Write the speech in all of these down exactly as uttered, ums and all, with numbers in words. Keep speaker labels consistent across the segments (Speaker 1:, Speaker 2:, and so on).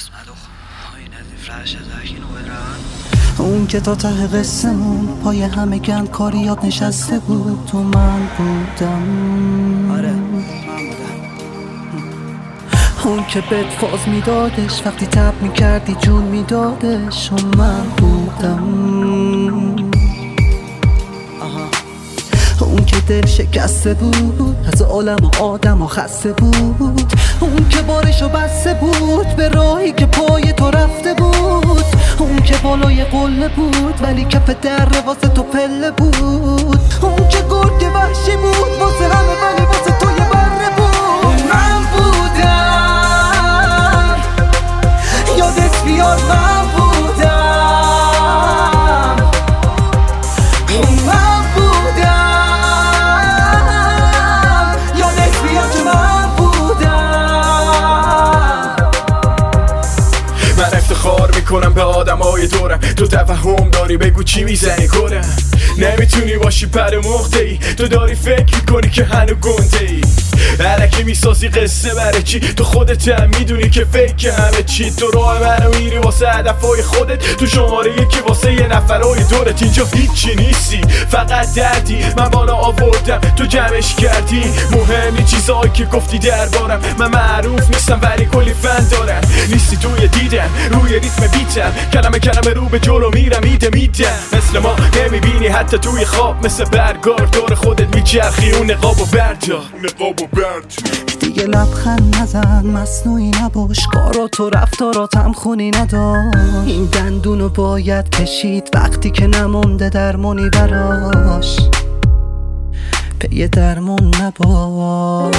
Speaker 1: اون که تا ته قصه‌مون پای همه گند کاریات نشسته بود تو من بودم.
Speaker 2: آره
Speaker 1: اون که بهت فاز میدادش وقتی تب میکردی جون میدادش و من بودم. اون که دل شکسته بود از عالم و آدم و خسته بود. اون که بارشو بسته بود به راهی که پای تو رفته بود. اون که بالای قله بود ولی کف در واسه تو پله بود. اون که گرگ وحشی بود واسه همه ولی واسه تو یه بره بود. من بودم یادت بیاد من بودم. من بودم یادت بیاد که من بودم.
Speaker 3: من افتخار میکنم به آدمای دورم، تو تفهم داری بگو چی میزنی کنم. نمیتونی باشی پر مخته ای، تو داری فکر میکنی که هنو گنده ای. الکی میسازی قصه برای چی؟ تو خودت هم میدونی که فکر همه چی. تو راه منو میری واسه هدفای خودت، تو شماره یکی واسه یه نفرای دورت. اینجا هیچی نیستی فقط دردی، من بالا آوردم تو جمعش کردی. مهمی چیزایی که گفتی دربارم، من معروف نیستم ولی کلی فن دارم. نیستی توی دیدم روی ریتم بیتم، کلمه کلمه رو به جلو میرم ایده میدم. مثل ما نمیبینی حتی توی خواب، مثل برگار دور خودت میچرخی اون نقابو بردار. نقابو بردار
Speaker 1: دیگه لبخند نزن مصنوعی نباش، کارات و رفتاراتم خونی ندار. این دندونو باید کشید وقتی که نمونده درمونی براش. پی درمون نباش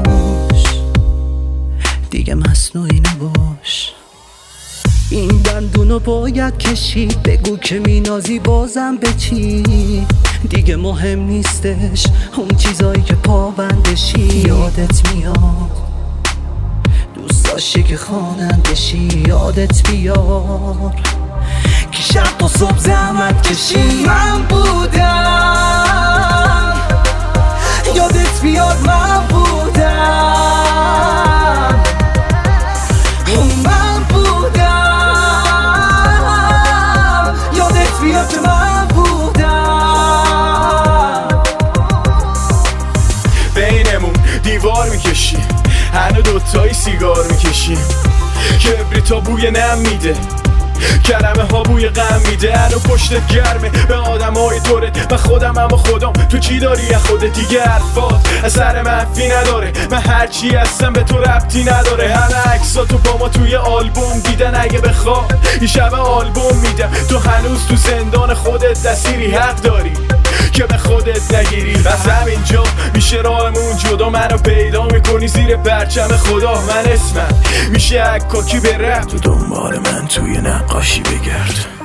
Speaker 1: دیگه مصنوعی نباش. این دندونو باید کشید بگو که مینازی بازم به چی. دیگه مهم نیستش اون چیزایی که پابندشی. یادت میاد دوست داشتی که خوانندشی. یادت بیار که شب و صبح زحمت کشی. من بودم یادت بیاد من بودم. من بودم یادت بیاد که من بودم.
Speaker 3: بینمون دیوار میکشیم، هنو دوتایی سیگار میکشیم. کبریتا بوی نم میده، کلمه ها بوی غم میده. هنو پشتت گرمه به آدم های دورت، من خودم اما خودم. تو چی داری از خودت؟ دیگه حرفات اثر منفی نداره. من هرچی هستم به تو ربطی نداره. همه عکسا تو با ما توی آلبوم دیدن، اگه بخواد این شب آلبوم میدم. تو هنوز تو زندان خودت دستیری، حق داری که به خودت نگیری. از همینجا میشه راهمون جدا، منو پیدا میکنی زیر پرچم خدا. من اسمم میشه عکاکی به رفت، تو دنبال من توی نقاشی بگرد.